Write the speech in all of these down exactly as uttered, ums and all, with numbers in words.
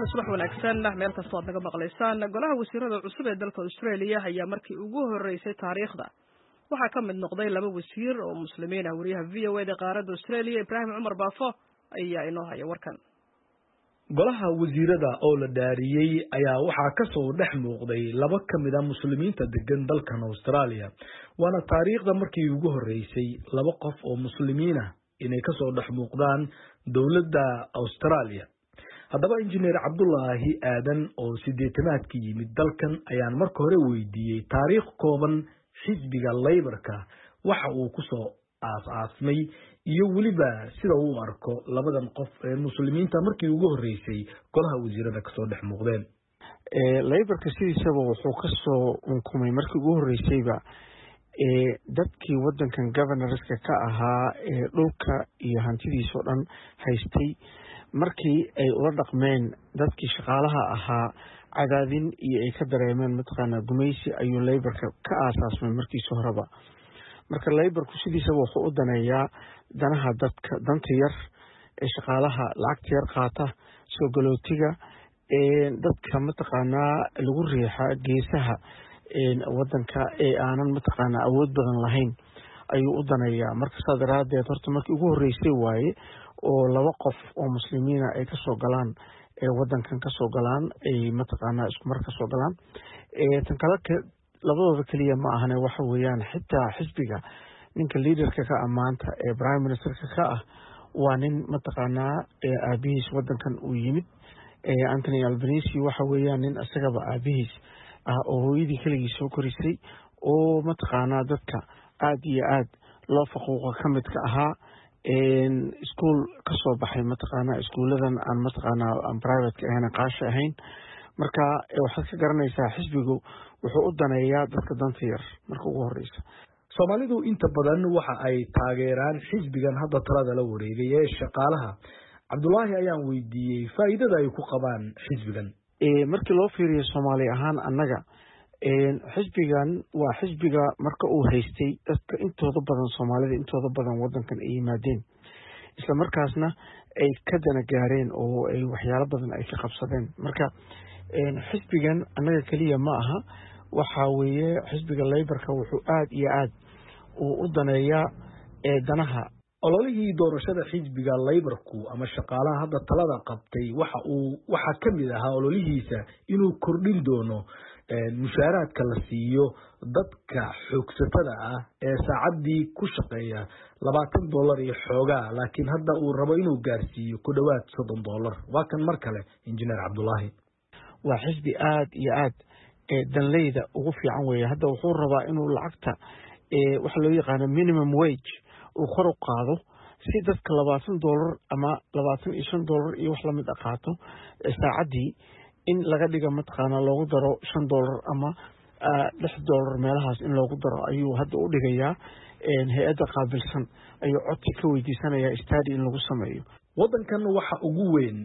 subax wanaagsan meel kasta aad naga maqlaysaan golaha wasiirada cusub ee dalka Australia ayaa markii ugu horeysay taariikhda waxaa ka mid noqday laba wasiir oo muslimiin ah wariyaha V O A da qaaradda Australia Ibrahim Umar Baafo ayaa inoo haya warkan golaha wasiirada oo la dhaariyay ayaa waxaa ka soo dhex muuqday laba ka mid ah muslimiinta degan dalkan Australia waana taariikhda markii ugu horeysay laba qof oo muslimiin ah inay ka soo dhex muuqdaan dawladda Australia haddaba injineer Cabdullaahi Aadan oo sideetanaadkii yimid dalkan ayaan marka hore weydiiyey taariikh kooban xisbiga Labour-ka waxa uu ku soo aas-aasmay iyo weliba sida uu arko labadan qof ee muslimiinta markii ugu horeysay golaha wasiirada ka soo dhex muuqdeen ee Labour-ka sidiisaba wuxuu ka soo unkumay markii ugu horeysayba ee dadkii wadankan governorska ka ahaa ee dhulka iyo hantidiisa oo dhan haystay markii ay ula dhaqmeen dadkii shaqaalaha ahaa cadaadin iyo ay ka dareemeen mataqaana gumaysi ayuu Labour-ka ka aasaasmay markiisa horeba marka Labour-ku sidiisaba wuxuu u daneeyaa danaha dadka danta yar ee shaqaalaha lacagta yar qaata soo galootiga ee dadka mataqaana lagu riixaa geesaha ee wadanka ee aanan mataqaana awood badan lahayn ayuu u daneeyaa marka saadaradeed horta markii ugu horeysay waaye oo laba qof oo muslimiina ay ka soo galaan ee wadankan ka soo galaan ay mataqaana isku mar ka soo galaan ee tan kale labadooda kaliya ma ahane waxa weeyaan xitaa xisbiga ninka leaderka ka amaanta ee prime ministerka ka ah waa nin mataqaana ee aabihiis wadankan uu yimid ee Anthony Albanese waxa weeyaan nin asagaba aabihiis ah oo hooyadii kaligiis soo korisay oo mataqaana dadka aad iyo aad loo faquuqa ka mid ka ahaa een school ka soo baxay mataqaana iskuuladan aan mataqaana aan private ka ahayn qaasha ahayn marka waxaad ka garanaysaa xisbigu wuxuu u daneeyaa dadka danta yar marka ugu horeysa Soomaalidu inta badan waxa ay taageeraan xisbigan hadda talada la wareegay ee shaqaalaha Cabdullaahi ayaan weydiiyay faa'iidada ay ku qabaan xisbigan ee markii loo fiiriyo Soomaali ahaan annaga een xisbigan waa xisbiga marka uu haystay dadka intooda badan Soomaalida intooda badan wadankan ay yimaadeen isla markaasna ay ka dana gaareen oo ay waxyaalo badan ay ka qabsadeen marka een xisbigan annaga kaliya ma aha waxa weeye xisbiga Labour-ka wuxuu aad iyo aad u daneeyaa ee danaha ololihii doorashada xisbiga Labour-ku ama shaqaalaha hadda talada qabtay waxa uu waxa kamid ahaa ololihiisa inuu kordhin doono mushaaraadka la siiyo dadka xoogsatada ah ee saacadii ku shaqeeya labaatan dollar iyo xoogaa laakiin hadda uu rabo inuu gaarsiiyo ku dhawaad soddon dollar waa kan mar kale injineer Cabdullaahi waa xisbi aad iyo aad ee danleyda ugu fiican weeye hadda wuxuu rabaa inuu lacagta ee waxa loo yaqaan minimum wage uu kor u qaado si dadka labaatan dollar ama labaatan iyo shan dollar iyo wax la mid ah qaato saacadii in laga dhigo mataqaana loogu daro shan dollar ama lix dollar meelahaas in loogu daro ayuu hadda u dhigayaa een hay'adda qaabilsan ayuu codsi ka weydiisanayaa study in lagu sameeyo wadankan waxa ugu weyn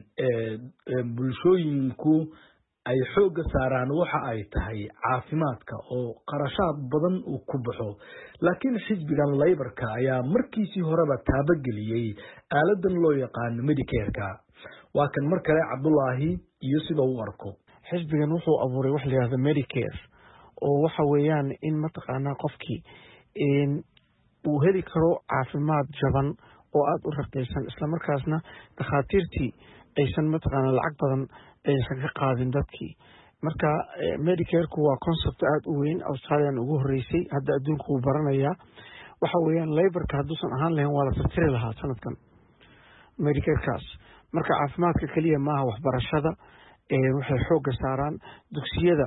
ee bulshooyinku ay xooga saaraan waxa ay tahay caafimaadka oo qarashaad badan uu ku baxo laakiin xisbigan Labour-ka ayaa markiisii horeba taabageliyay aaladan loo yaqaan Medicare-ka waa kan mar kale Cabdullaahi iyo sida uu arko xisbigan wuxuu abuuray wax la yiraahdo Medicare oo waxa weeyaan in mataqaana qofkii in uu heli karo caafimaad jaban oo aad u raqiisan isla markaasna dhakhaatiirtii aysan mataqaana lacag badan aysan ka qaadin dadkii marka Medicare-ku waa concept aad u weyn Australia ugu horeysay hadda adduunka uu baranayaa waxa weeyaan Labour-ka hadduusan ahaan lahayn waa la tirtiri lahaa sanadkan Medicare-kaas marka caafimaadka kaliya maaha waxbarashada ee waxay xooga saaraan dugsiyada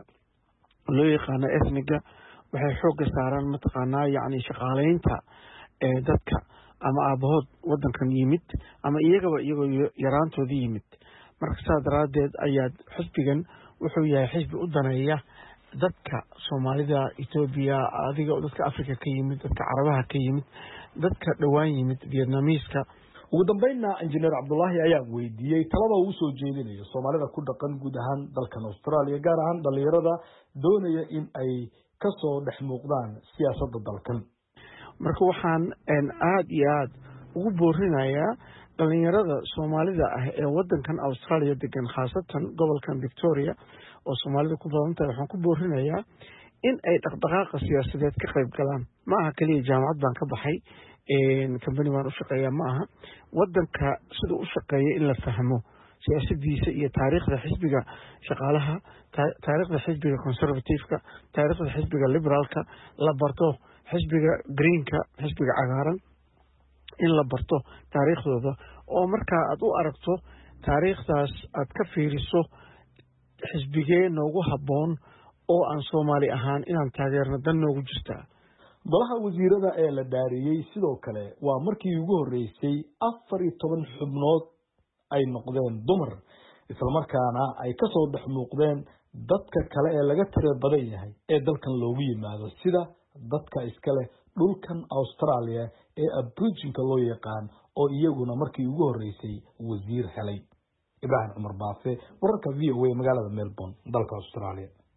loo yaqaan ethniga waxay xooga saaraan mataqaana yacni shaqaaleynta ee dadka ama aabahood wadankan yimid ama iyagaba iyagoo yaraantooda yimid marka saadaradeed ayaa xisbigan wuxuu yahay xisbi u daneeya dadka Soomaalida Ethiopia adiga dadka Afrika ka yimid dadka Carabaha ka yimid dadka dhawaan yimid Vietnamese-ka ugu dambeynna injineer Cabdullaahi ayaa weydiiyay talada uu soo jeedinayo Soomaalida ku dhaqan guud ahaan dalkan Australia gaar ahaan dhalinyarada doonaya in ay ka soo dhex muuqdaan siyaasadda dalkan marka waxaan aad iyo aad ugu boorinayaa dhalinyarada soomaalida ah ee wadankan Australia degan khaasatan gobolkan Victoria oo Soomaalida ku badan tahay waxaan ku boorinayaa in ay dhaqdhaqaaqa siyaasadeed ka qayb galaan ma aha kaliya jaamacad baan ka baxay een company baan u shaqeeyaa ma aha wadanka sidoo u shaqeeya in la fahmo siyaasadiisa iyo taariikhda xisbiga shaqaalaha taariikhda xisbiga conservative-ka taariikhda xisbiga liberal-ka la barto xisbiga green-ka xisbiga cagaaran in la barto taariikhdooda oo marka aad u aragto taariikhdaas aad ka fiiriso xisbigee noogu habboon oo aan Soomaali ahaan inaan taageerno dan noogu jirta golaha wasiirada ee la dhaariyay sidoo kale waa markii ugu horeysay afar iyo toban xubnood ay noqdeen dumar isla markaana ay ka soo dhex muuqdeen dadka kale ee laga tiro badan yahay ee dalkan loogu yimaado sida dadka iskale dhulkan Australia ee Aboriginal loo yaqaan oo iyaguna markii ugu horeysay wasiir helay Ibrahim Umar Baafe wararka V O A magaalada Melbourne dalka Australia